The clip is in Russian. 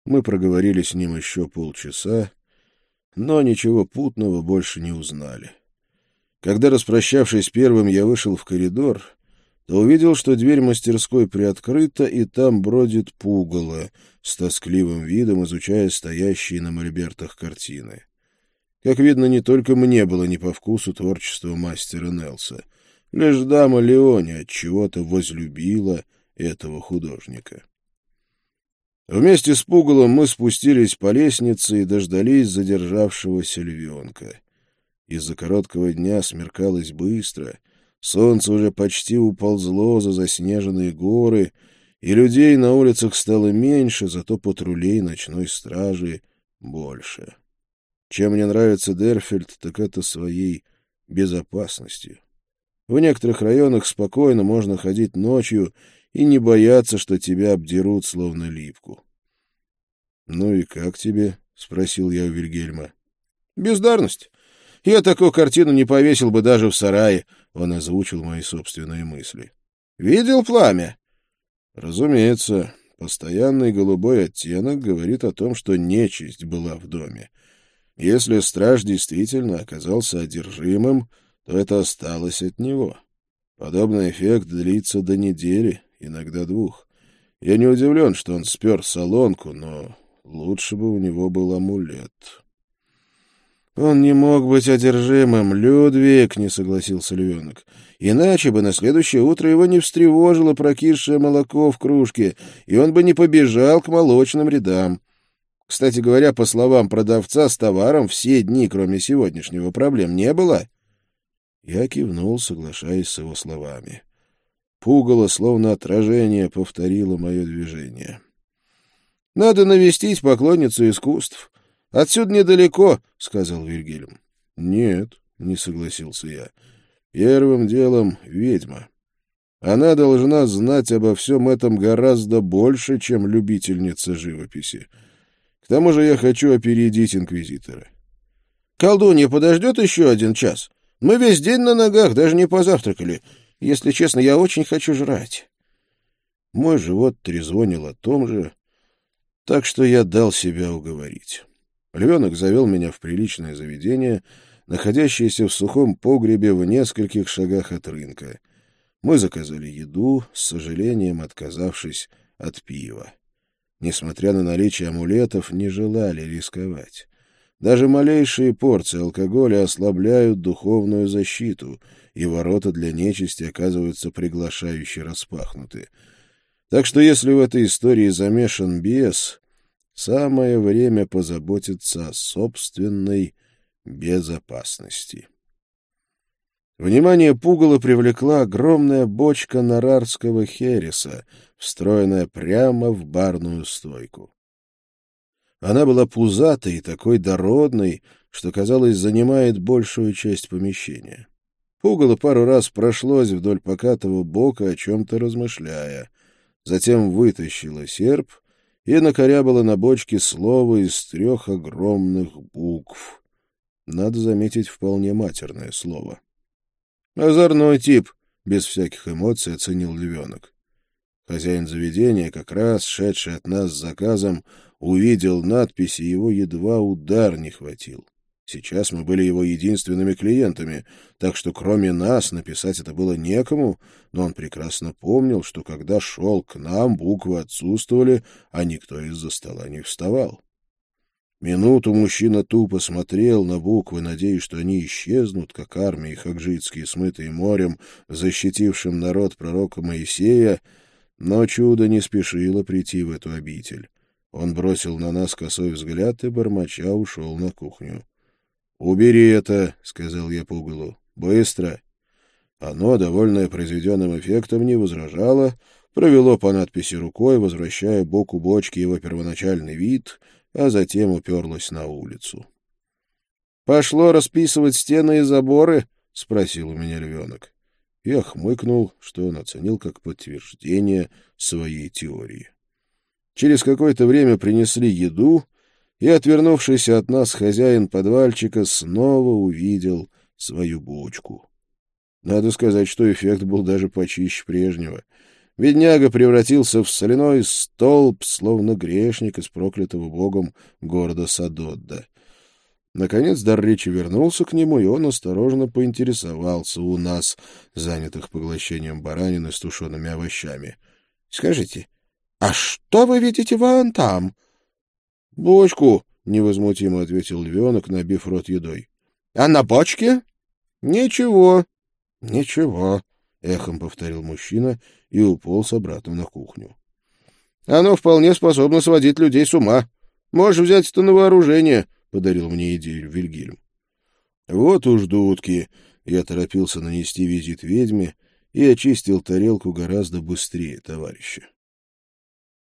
Мы проговорили с ним еще полчаса, но ничего путного больше не узнали. Когда, распрощавшись первым, я вышел в коридор, то увидел, что дверь мастерской приоткрыта, и там бродит пугало, с тоскливым видом изучая стоящие на мольбертах картины. Как видно, не только мне было не по вкусу творчество мастера Нелса. Лишь дама Леони отчего-то возлюбила этого художника. Вместе с пугалом мы спустились по лестнице и дождались задержавшегося львенка. Из-за короткого дня смеркалось быстро, солнце уже почти уползло за заснеженные горы, и людей на улицах стало меньше, зато патрулей ночной стражи больше. Чем мне нравится Дерфельд, так это своей безопасностью. В некоторых районах спокойно можно ходить ночью и не бояться, что тебя обдерут, словно липку. — Ну и как тебе? — спросил я у Вильгельма. — Бездарность. Я такую картину не повесил бы даже в сарае. Он озвучил мои собственные мысли. — Видел пламя? — Разумеется. Постоянный голубой оттенок говорит о том, что нечисть была в доме. Если страж действительно оказался одержимым, то это осталось от него. Подобный эффект длится до недели, иногда 2. Я не удивлен, что он спер солонку, но лучше бы у него был амулет. «Он не мог быть одержимым, Людвиг», — не согласился львенок. «Иначе бы на следующее утро его не встревожило прокисшее молоко в кружке, и он бы не побежал к молочным рядам. Кстати говоря, по словам продавца, с товаром все дни, кроме сегодняшнего, проблем не было». Я кивнул, соглашаясь с его словами. Пугало, словно отражение, повторило мое движение. «Надо навестить поклонницу искусств. Отсюда недалеко», — сказал Вильгельм. «Нет», — не согласился я. «Первым делом ведьма. Она должна знать обо всем этом гораздо больше, чем любительница живописи. К тому же я хочу опередить инквизитора». «Колдунья подождет еще 1 час? Мы весь день на ногах, даже не позавтракали. Если честно, я очень хочу жрать». Мой живот трезвонил о том же, так что я дал себя уговорить. Львенок завел меня в приличное заведение, находящееся в сухом погребе в нескольких шагах от рынка. Мы заказали еду, с сожалением отказавшись от пива. Несмотря на наличие амулетов, не желали рисковать. Даже малейшие порции алкоголя ослабляют духовную защиту, и ворота для нечисти оказываются приглашающе распахнуты. Так что если в этой истории замешан бес, самое время позаботиться о собственной безопасности. Внимание пугала привлекла огромная бочка нарарского хереса, встроенная прямо в барную стойку. Она была пузатой и такой дородной, что, казалось, занимает большую часть помещения. Пугало пару раз прошлось вдоль покатого бока, о чем-то размышляя. Затем вытащила серп и накорябала на бочке слово из 3 огромных букв. Надо заметить, вполне матерное слово. «Озорной тип», — без всяких эмоций оценил львенок. Хозяин заведения, как раз шедший от нас с заказом, увидел надпись, и его едва удар не хватил. Сейчас мы были его единственными клиентами, так что кроме нас написать это было некому, но он прекрасно помнил, что когда шел к нам, буквы отсутствовали, а никто из-за стола не вставал. Минуту мужчина тупо смотрел на буквы, надеясь, что они исчезнут, как армии хаджитские, смытые морем, защитившим народ пророка Моисея, но чудо не спешило прийти в эту обитель. Он бросил на нас косой взгляд и, бормоча, ушел на кухню. «Убери это», — сказал я пугалу. «Быстро». Оно, довольное произведенным эффектом, не возражало, провело по надписи рукой, возвращая боку бочки его первоначальный вид, а затем уперлось на улицу. «Пошло расписывать стены и заборы?» — спросил у меня львенок. Я хмыкнул, что он оценил как подтверждение своей теории. Через какое-то время принесли еду, и отвернувшийся от нас хозяин подвальчика снова увидел свою бочку. Надо сказать, что эффект был даже почище прежнего. Бедняга превратился в соляной столб, словно грешник из проклятого богом города Садодда. Наконец дар речи вернулся к нему, и он осторожно поинтересовался у нас, занятых поглощением баранины с тушеными овощами. — Скажите, а что вы видите вон там? — Бочку, — невозмутимо ответил львенок, набив рот едой. — А на бочке? — Ничего. — Ничего, — эхом повторил мужчина и уполз обратно на кухню. — Оно вполне способно сводить людей с ума. Можешь взять это на вооружение, —— подарил мне идею Вильгельм. Вот уж дудки! Я торопился нанести визит ведьме и очистил тарелку гораздо быстрее товарища.